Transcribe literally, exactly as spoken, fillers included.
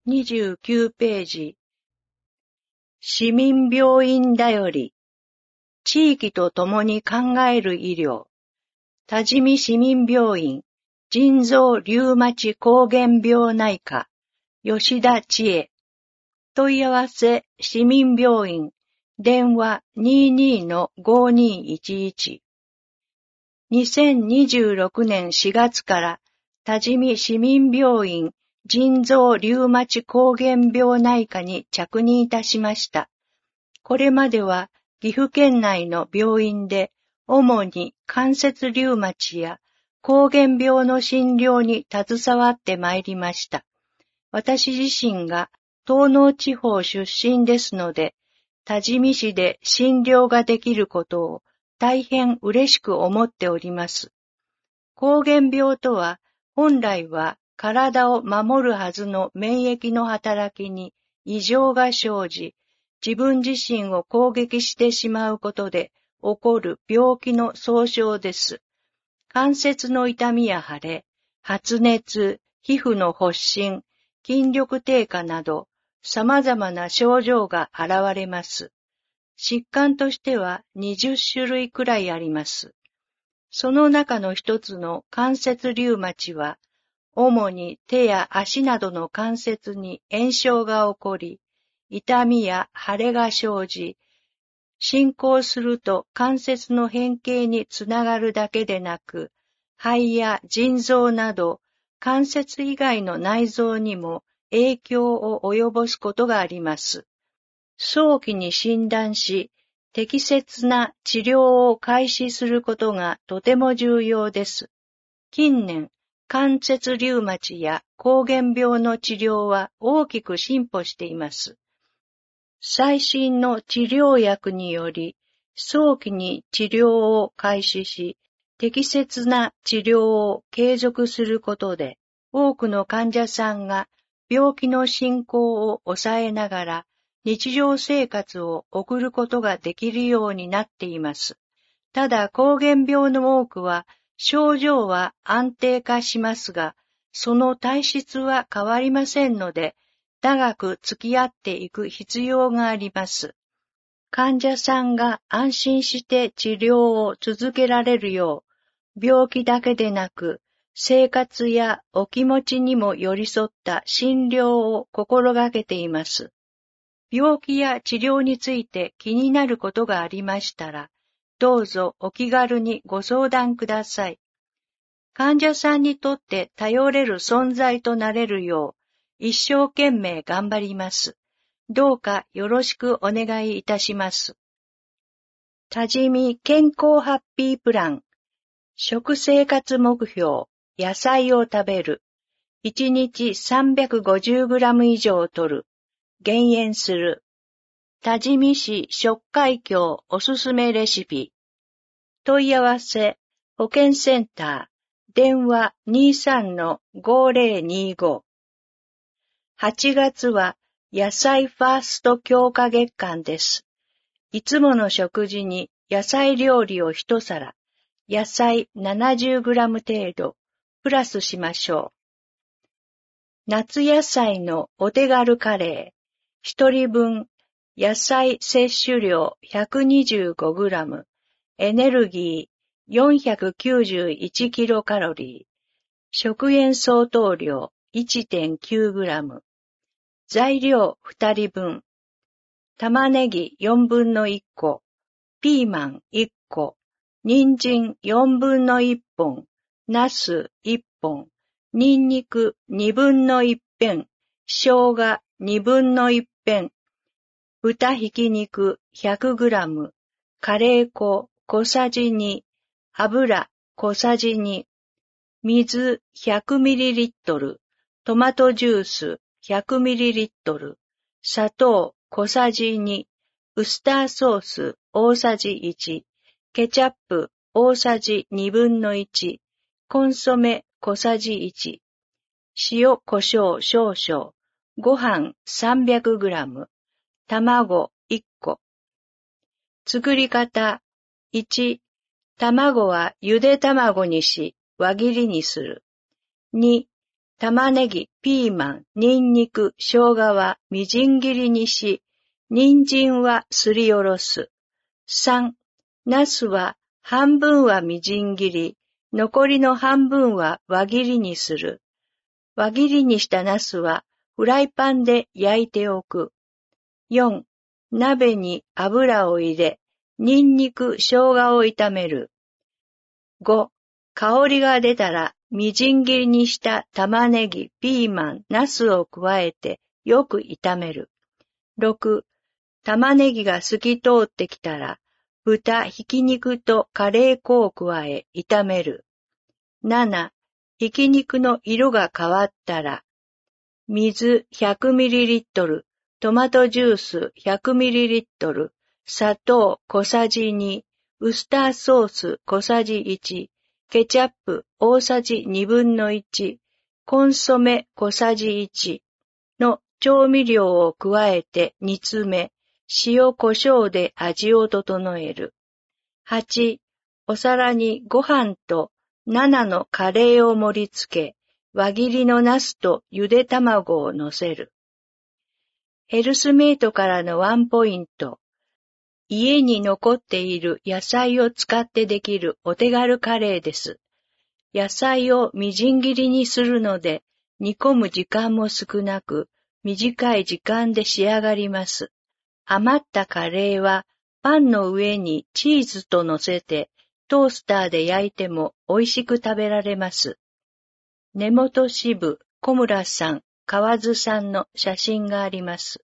にじゅうきゅうページ。市民病院だより、地域と共に考える医療。多治見市民病院、腎臓リウマチ膠原病内科、吉田千恵。問い合わせ、市民病院、電話 にじゅうに ごにいちいち。にせんにじゅうろくねんしがつから多治見市民病院腎臓リウマチ膠原病内科に着任いたしました。これまでは岐阜県内の病院で主に関節リウマチや膠原病の診療に携わってまいりました。私自身が東濃地方出身ですので、多治見市で診療ができることを大変嬉しく思っております。膠原病とは、本来は体を守るはずの免疫の働きに異常が生じ、自分自身を攻撃してしまうことで起こる病気の総称です。関節の痛みや腫れ、発熱、皮膚の発疹、筋力低下など、様々な症状が現れます。疾患としてはにじゅっしゅるいくらいあります。その中の一つの関節リウマチは、主に手や足などの関節に炎症が起こり、痛みや腫れが生じ、進行すると関節の変形につながるだけでなく、肺や腎臓など関節以外の内臓にも影響を及ぼすことがあります。早期に診断し、適切な治療を開始することがとても重要です。近年、関節リウマチや膠原病の治療は大きく進歩しています。最新の治療薬により、早期に治療を開始し、適切な治療を継続することで、多くの患者さんが病気の進行を抑えながら、日常生活を送ることができるようになっています。ただ、膠原病の多くは、症状は安定化しますが、その体質は変わりませんので、長く付き合っていく必要があります。患者さんが安心して治療を続けられるよう、病気だけでなく、生活やお気持ちにも寄り添った診療を心がけています。病気や治療について気になることがありましたら、どうぞお気軽にご相談ください。患者さんにとって頼れる存在となれるよう、一生懸命頑張ります。どうかよろしくお願いいたします。多治見健康ハッピープラン。食生活目標、野菜を食べる。いちにち さんびゃくごじゅうグラム 以上摂る。減塩する。多治見市食海峡おすすめレシピ。問い合わせ、保健センター、電話 にじゅうさん ごーぜろにーご。はちがつは野菜ファースト強化月間です。いつもの食事に野菜料理を一皿、野菜 ななじゅうグラム 程度、プラスしましょう。夏野菜のお手軽カレー、一人分、野菜摂取量 ひゃくにじゅうごグラム、エネルギー よんひゃくきゅうじゅういちキロカロリー、食塩相当量 いってんきゅうグラム、材料ふたりぶん、玉ねぎよんぶんのいっこ、ピーマンいっこ、人参よんぶんのいっぽん、ナスいっぽん、ニンニクにぶんのいっぺん、生姜にぶんのいっぺん、豚ひき肉 ひゃくグラム、カレー粉小さじに、油小さじに、水 ひゃくミリリットル、トマトジュース ひゃくミリリットル、砂糖小さじに、ウスターソース大さじいち、ケチャップ大さじにぶんのいち、コンソメ小さじいち、塩胡椒少々、ご飯 さんびゃくグラム、卵いっこ。作り方いち、卵はゆで卵にし輪切りにする。に、 玉ねぎ、ピーマン、ニンニク、生姜はみじん切りにし、人参はすりおろす。さん、ナスは半分はみじん切り、残りの半分は輪切りにする。輪切りにしたナスはフライパンで焼いておく。よん、鍋に油を入れ、ニンニク、生姜を炒める。ご、香りが出たら、みじん切りにした玉ねぎ、ピーマン、ナスを加えてよく炒める。ろく、玉ねぎが透き通ってきたら、豚、ひき肉とカレー粉を加え炒める。なな、ひき肉の色が変わったら、水 ひゃくミリリットル、トマトジュース ひゃくミリリットル、砂糖小さじに、ウスターソース小さじいち、ケチャップ大さじにぶんのいち、コンソメ小さじいちの調味料を加えて煮詰め、塩コショウで味を整える。はち、お皿にご飯とななのカレーを盛り付け、輪切りのナスとゆで卵を乗せる。ヘルスメイトからのワンポイント。家に残っている野菜を使ってできるお手軽カレーです。野菜をみじん切りにするので、煮込む時間も少なく、短い時間で仕上がります。余ったカレーは、パンの上にチーズと乗せて、トースターで焼いても美味しく食べられます。根本支部、小村さん、河津さんの写真があります。